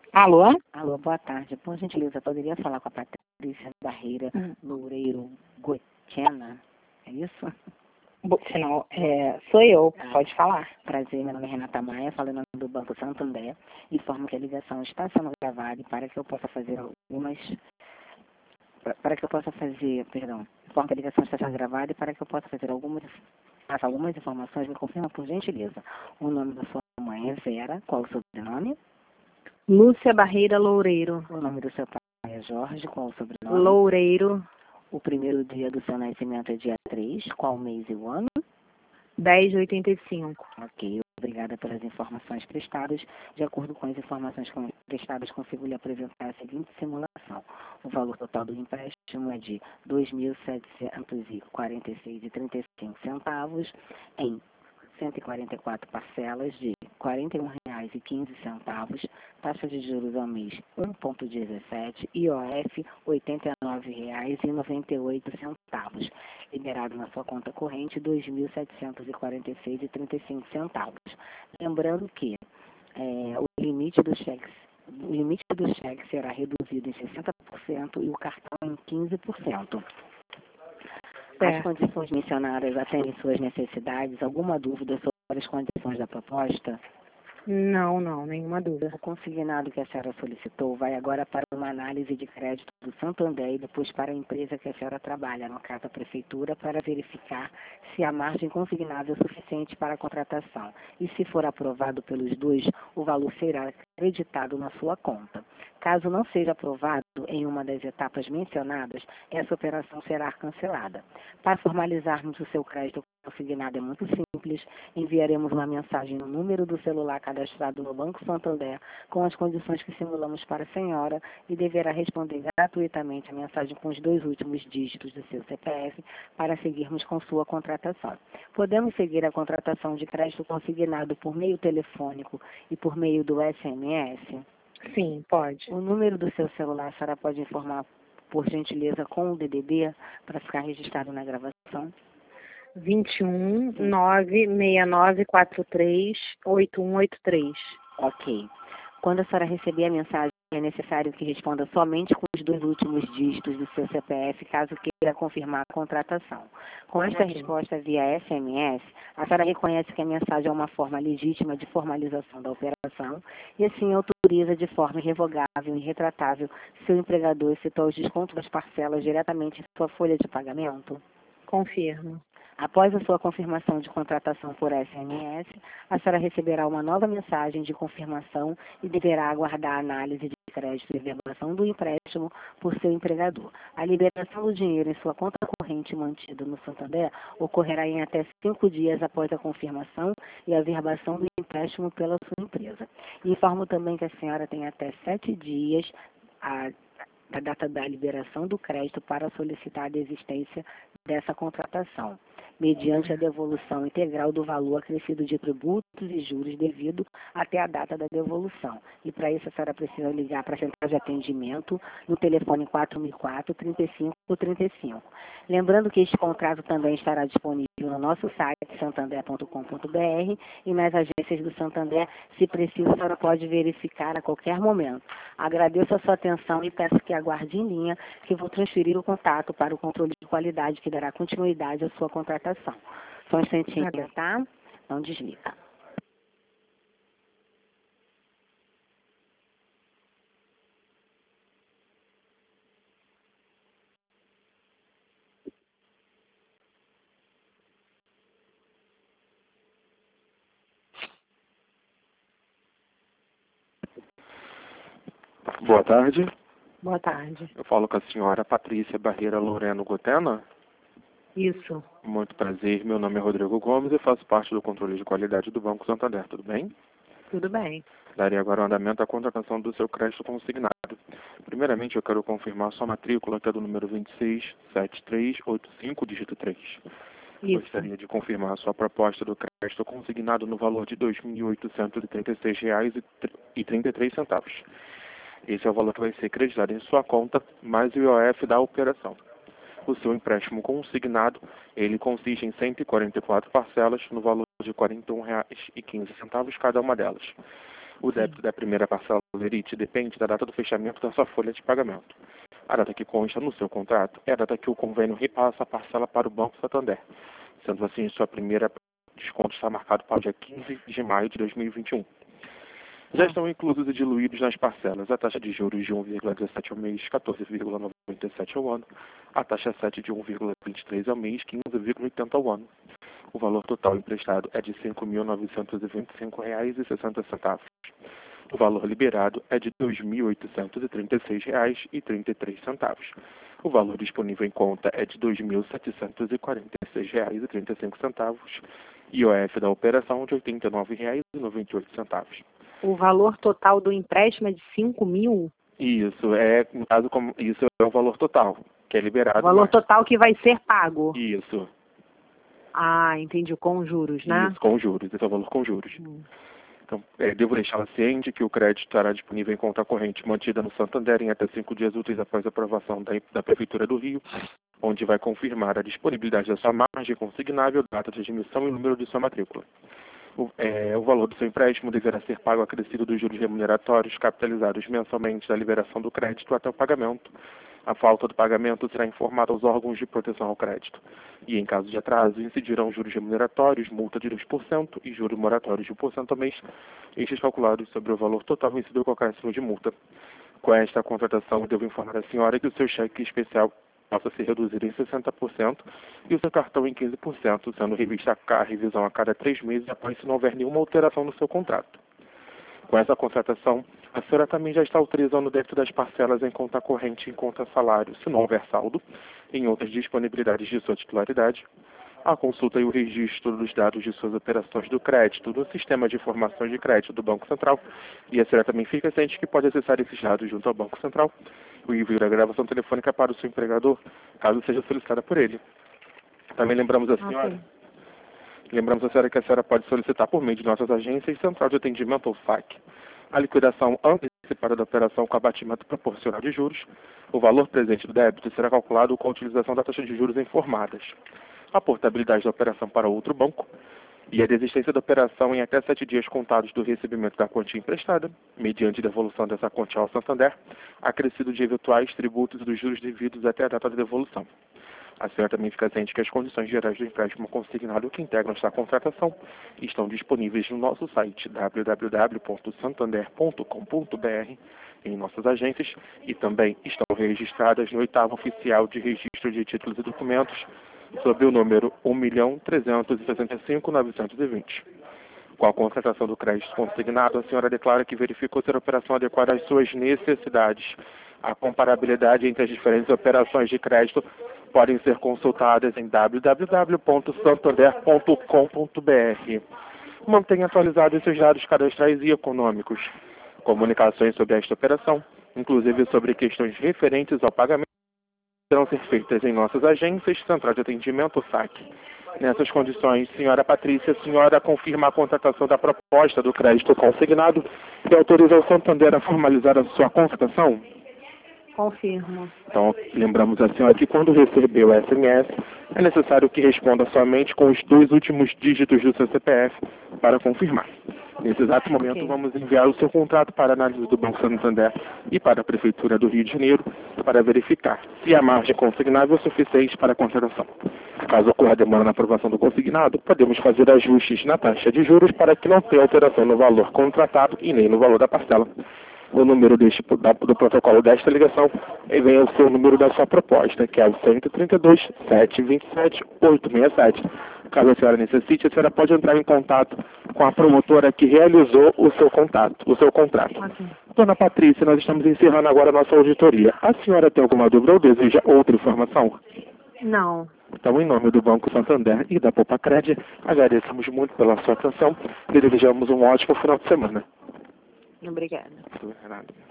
Alô? Alô, boa tarde. Por gentileza, poderia falar com a Patrícia Barreira Loureiro Goetena? É isso? Se não, sou eu, pode falar. Prazer, meu nome é Renata Maia, falando do Banco Santander. Informo que a ligação está sendo gravada e para que eu possa fazer informo que a ligação está sendo gravada e para que eu possa fazer algumas informações, me confirma por gentileza. O nome da sua mãe é Vera, qual o sobrenome? Lúcia Barreira Loureiro. O nome do seu pai é Jorge, qual o sobrenome? Loureiro. O primeiro dia do seu nascimento é dia 3, qual mês e o ano? 10/85. Ok, obrigada pelas informações prestadas. De acordo com as informações prestadas, consigo lhe apresentar a seguinte simulação. O valor total do empréstimo é de R$ 2.746,35 em 144 parcelas de R$ 41,15, taxa de juros ao mês 1,17, IOF R$ 89,98, liberado na sua conta corrente R$ 2.746,35. Lembrando que o limite do cheque será reduzido em 60% e o cartão em 15%. As condições mencionadas atendem suas necessidades? Alguma dúvida sobre as condições da proposta? Não, nenhuma dúvida. O consignado que a senhora solicitou vai agora para uma análise de crédito do Santander e depois para a empresa que a senhora trabalha, no caso a prefeitura, para verificar se a margem consignável é suficiente para a contratação. E se for aprovado pelos dois, o valor será acreditado na sua conta. Caso não seja aprovado em uma das etapas mencionadas, essa operação será cancelada. Para formalizarmos o seu crédito consignado é muito simples, enviaremos uma mensagem no número do celular cadastrado no Banco Santander com as condições que simulamos para a senhora e deverá responder gratuitamente a mensagem com os 2 últimos dígitos do seu CPF para seguirmos com sua contratação. Podemos seguir a contratação de crédito consignado por meio telefônico e por meio do SMS? Sim, pode. O número do seu celular a senhora pode informar, por gentileza, com o DDD para ficar registrado na gravação? 21 96943 8183. Ok. Quando a senhora receber a mensagem, é necessário que responda somente com os 2 últimos dígitos do seu CPF, caso queira confirmar a contratação. Com esta resposta via SMS, a senhora reconhece que a mensagem é uma forma legítima de formalização da operação e assim autoriza de forma irrevogável e retratável seu empregador efetuar os descontos das parcelas diretamente em sua folha de pagamento? Confirmo. Após a sua confirmação de contratação por SMS, a senhora receberá uma nova mensagem de confirmação e deverá aguardar a análise de crédito e verbalização do empréstimo por seu empregador. A liberação do dinheiro em sua conta corrente mantida no Santander ocorrerá em até 5 dias após a confirmação e a verbalização do empréstimo pela sua empresa. Informo também que a senhora tem até 7 dias da data da liberação do crédito para solicitar a desistência dessa contratação, mediante a devolução integral do valor acrescido de tributos e juros devido até a data da devolução. E para isso a senhora precisa ligar para a central de atendimento no telefone 4004-3535. Lembrando que este contrato também estará disponível no nosso site santander.com.br e nas agências do Santander, se preciso, a senhora pode verificar a qualquer momento. Agradeço a sua atenção e peço que aguarde em linha que vou transferir o contato para o controle de qualidade que dará continuidade à sua contratação. Só um instantinho, tá? Não desliga. Boa tarde. Boa tarde. Eu falo com a senhora Patrícia Barreira Loureiro Goetena. Isso. Muito prazer. Meu nome é Rodrigo Gomes e faço parte do controle de qualidade do Banco Santander. Tudo bem? Tudo bem. Darei agora o andamento à contratação do seu crédito consignado. Primeiramente, eu quero confirmar sua matrícula, que é do número 267385, dígito 3. Isso. Gostaria de confirmar a sua proposta do crédito consignado no valor de R$ 2.836,33. Esse é o valor que vai ser creditado em sua conta, mais o IOF da operação. O seu empréstimo consignado, ele consiste em 144 parcelas no valor de R$ 41,15 cada uma delas. O débito da primeira parcela do lerite depende da data do fechamento da sua folha de pagamento. A data que consta no seu contrato é a data que o convênio repassa a parcela para o Banco Santander. Sendo assim, sua primeira desconto está marcado para o dia 15 de maio de 2021. Já estão inclusos e diluídos nas parcelas a taxa de juros de 1,17 ao mês, 14,97 ao ano, a taxa 7 de 1,23 ao mês, 15,80 ao ano. O valor total emprestado é de R$ 5.925,60. O valor liberado é de R$ 2.836,33. O valor disponível em conta é de R$ 2.746,35. IOF da operação de R$ 89,98. O valor total do empréstimo é de 5 mil? Isso é, no caso, isso é o valor total, que é liberado. O valor total que vai ser pago? Isso. Ah, entendi, com juros, né? Isso, com juros, esse é o valor com juros. Então, devo deixá-la ciente que o crédito estará disponível em conta corrente mantida no Santander em até 5 dias úteis após a aprovação da Prefeitura do Rio, onde vai confirmar a disponibilidade da sua margem consignável, data de admissão e número de sua matrícula. O valor do seu empréstimo deverá ser pago acrescido dos juros remuneratórios capitalizados mensalmente da liberação do crédito até o pagamento. A falta do pagamento será informada aos órgãos de proteção ao crédito. E, em caso de atraso, incidirão juros remuneratórios, multa de 2% e juros moratórios de 1% ao mês, estes calculados sobre o valor total vencido com acréscimo de multa. Com esta contratação, devo informar a senhora que o seu cheque especial passa a ser reduzido em 60% e o seu cartão em 15%, sendo revista a revisão a cada 3 meses após se não houver nenhuma alteração no seu contrato. Com essa contratação, a senhora também já está autorizando o débito das parcelas em conta corrente e em conta salário, se não houver saldo, em outras disponibilidades de sua titularidade, a consulta e o registro dos dados de suas operações do crédito no Sistema de Informações de Crédito do Banco Central, e a senhora também fica ciente que pode acessar esses dados junto ao Banco Central, o envio da gravação telefônica para o seu empregador, caso seja solicitada por ele. Também lembramos a senhora... Lembramos a senhora que a senhora pode solicitar por meio de nossas agências Central de Atendimento ou SAC a liquidação antecipada da operação com abatimento proporcional de juros. O valor presente do débito será calculado com a utilização da taxa de juros informadas. A portabilidade da operação para outro banco e a desistência da operação em até 7 dias contados do recebimento da quantia emprestada, mediante devolução dessa quantia ao Santander, acrescido de eventuais tributos e dos juros devidos até a data da devolução. A senhora também fica ciente que as condições gerais do empréstimo consignado que integram esta contratação estão disponíveis no nosso site www.santander.com.br, em nossas agências, e também estão registradas no 8º Oficial de Registro de Títulos e Documentos, sob o número 1.365.920. Com a contratação do crédito consignado, a senhora declara que verificou ser a operação adequada às suas necessidades. A comparabilidade entre as diferentes operações de crédito podem ser consultadas em www.santander.com.br. Mantenha atualizados seus dados cadastrais e econômicos. Comunicações sobre esta operação, inclusive sobre questões referentes ao pagamento, serão ser feitas em nossas agências, Central de Atendimento, SAC. Nessas condições, senhora Patrícia, a senhora confirma a contratação da proposta do crédito consignado e autoriza o Santander a formalizar a sua contratação? Confirmo. Então, lembramos a senhora que quando receber o SMS, é necessário que responda somente com os 2 últimos dígitos do seu CPF para confirmar. Nesse exato momento, vamos enviar o seu contrato para análise do Banco Santander e para a Prefeitura do Rio de Janeiro para verificar se a margem consignável é suficiente para a contratação. Caso ocorra demora na aprovação do consignado, podemos fazer ajustes na taxa de juros para que não tenha alteração no valor contratado e nem no valor da parcela. O número do protocolo desta ligação vem o seu número da sua proposta, que é o 132-727-867. Caso a senhora necessite, a senhora pode entrar em contato com a promotora que realizou o seu contrato. Dona Patrícia, nós estamos encerrando agora a nossa auditoria. A senhora tem alguma dúvida ou deseja outra informação? Não. Então, em nome do Banco Santander e da Popacred, agradecemos muito pela sua atenção e desejamos um ótimo final de semana. Obrigada. Nada.